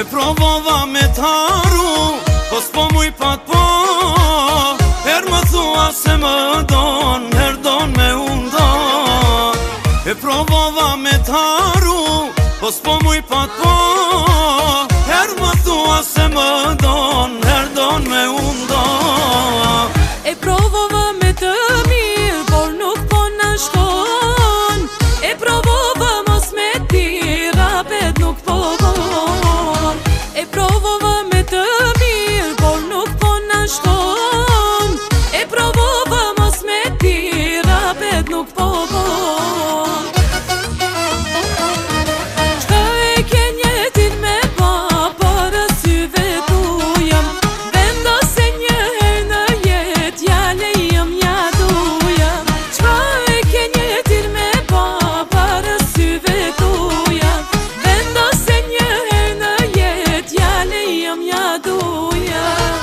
E provova me t'haru, po s'po muj pa t'po. Her më thua se më don, her don me undon. E provova me t'haru, po s'po muj pa t'po. Her më thua se më don, her don me undon. E provova me të mirë, por nuk po na shkon. E provova mos me tira, bet nuk po bon. E provova me të mirë, por nuk po na shkon. E provova mos me tira, bet nuk po bon. Qka e ke njetin me ba, para syve tujem. Vendose një her në jet, jale jëm ja dujem. Qka e ke njetin me ba, para syve tujem. Vendose një her në jet, jale jëm ja dujem.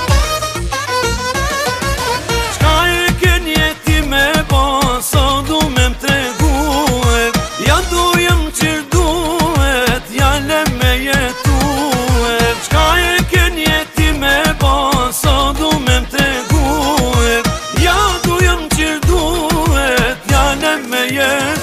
Qka e ke njeti me ba, so du me m'treguet. Ja dujem qir duhet, jale me jetuet. Qka e ke njeti me ba, so du me m'treguet. Ja dujem qir duhet, jale me jetuet.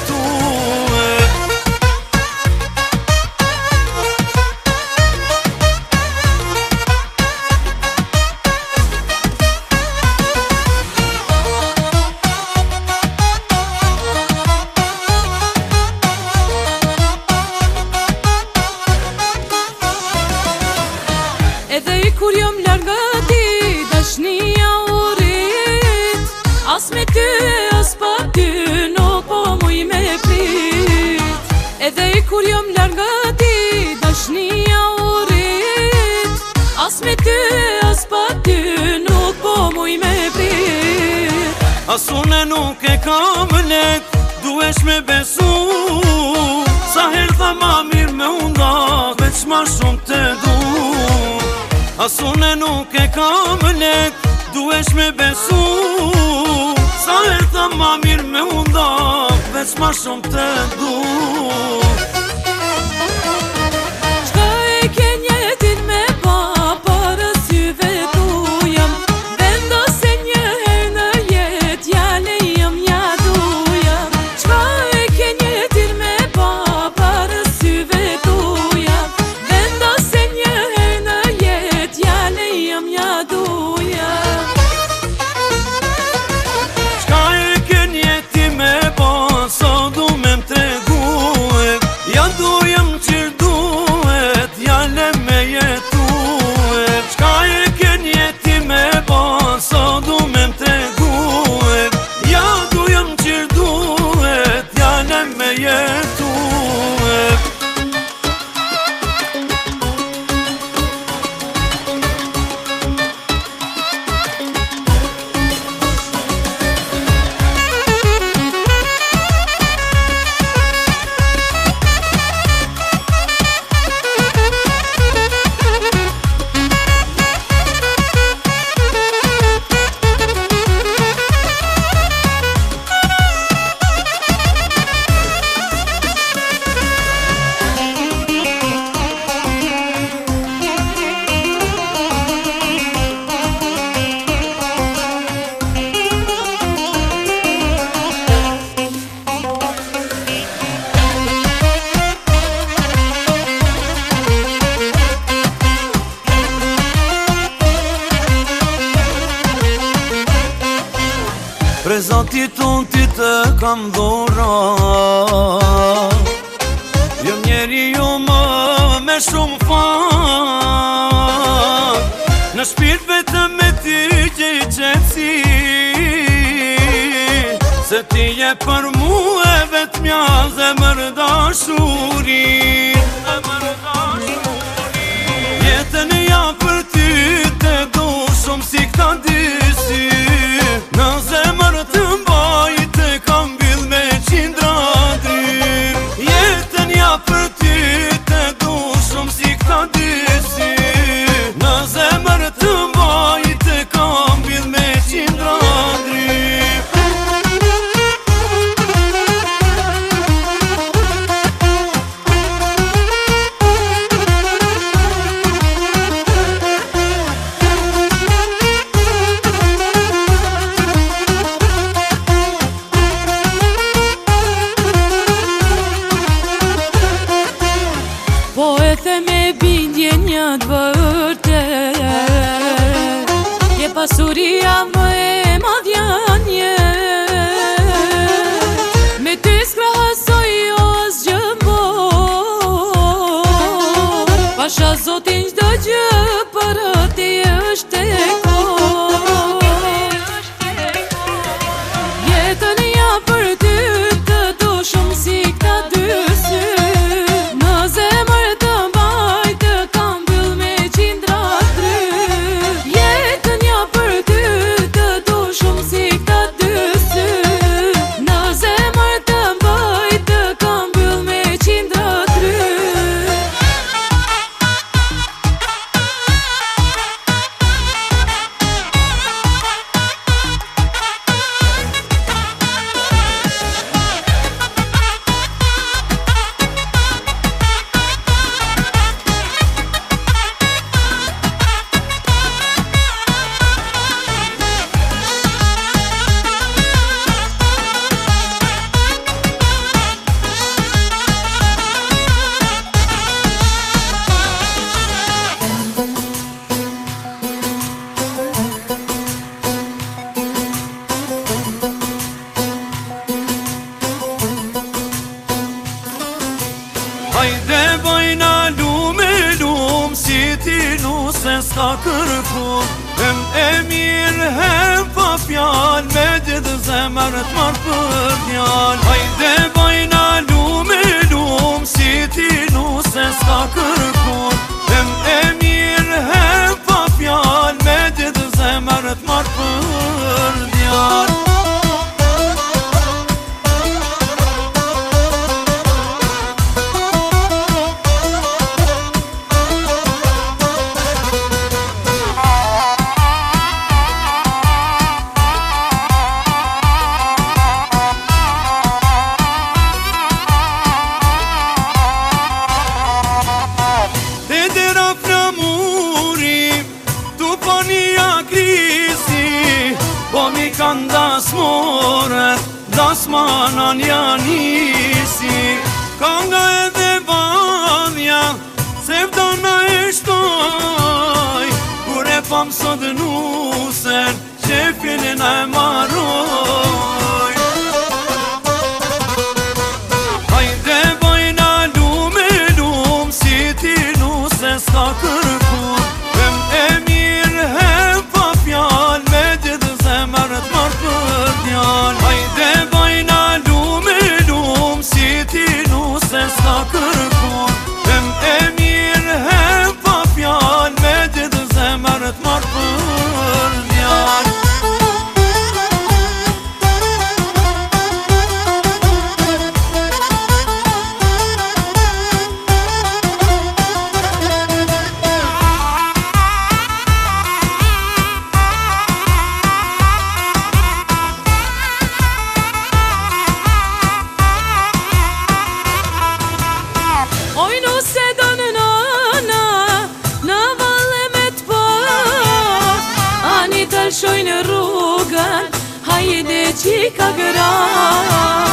Edhe i kur jom larga ti, dashnia u rrit. As me ty e as pa ty, nuk po muj me prit. Edhe i kur jom larga ti, dashnia u rrit. As me ty e as pa ty, nuk po muj me prit. Asune nuk e kam lek, duesh me besu. Sa her tha ma mirë me unda, veç ma shumë te du. Asune nuk e kam lek, duesh me besu. Sa her tha ma mirë me unda, veç ma shumë te du. Qka e ke njetin me ba, para syve tujem. Vendose një her në jet, jale jëm ja dujem. Qka e ke njetin me ba, para syve tujem. Vendose një her në jet, jale jëm ja dujem. Qka e ke njeti me ba, so du me m'treguet. Ja dujem qir duhet, jale me jetuet. Qka e ke njeti me ba, so du me m'treguet. Ja dujem qir duhet, jale me jetuet. Prezantit unë ti të kam dhura. Jëm njeri ju me shumë fan. Në shpirt vetëm me ty gjej qetësi. Se ti je për mu e vetëmja zemër dashuri. Jetën ja për ty te du shumë si këta dysi. Në zemër të mbaj të kam bil me qindra drim. Jetën ja për ty te du shumë si këta dysi. Në zemër të mbaj të kam bil me qindra drim. bindje një të vërtet, je pasuria më e madhja njet. Me ty s'krahasoj jo asgjë mor, pasha Zotin çdo gjë për ti është e kohë. Jetën ja për ty të du shumë si këta dy sy, në zemër të mbaj të kam byll me qindra try. Jetën ja për ty të du shumë si këta dy sy, në zemër të mbaj të kam byll me qindra try. Hajde bajna lume lum, si ti nuse s'ka kërku. E mirë hem pa fjall, me gjithë zemër t'marrë për fjall. Hajde bajna lume lum, si ti nuse s'ka kërku. E mirë hem pa fjall, me gjithë zemër t'marrë për fjall. Po mi kanë dasmore, dasmanan janisi. Kanga edhe bandja, se vdana e shtoj, kur e pam sot nusen, që fjellin e maroj. Hajde bajna lume lum, si ti nuse s'ka kërkur. E mirë hem pa fjall, me gjithë zemër t'marrë për fjall. Hajde bajna lume lum, si ti nuse s'ka kërkur. E mirë hem pa fjall, me gjithë zemër t'marrë për fjall. Oj nuse do në nana, në valle me t'po, ani të lëshoj në rrugën, hajde qika gra.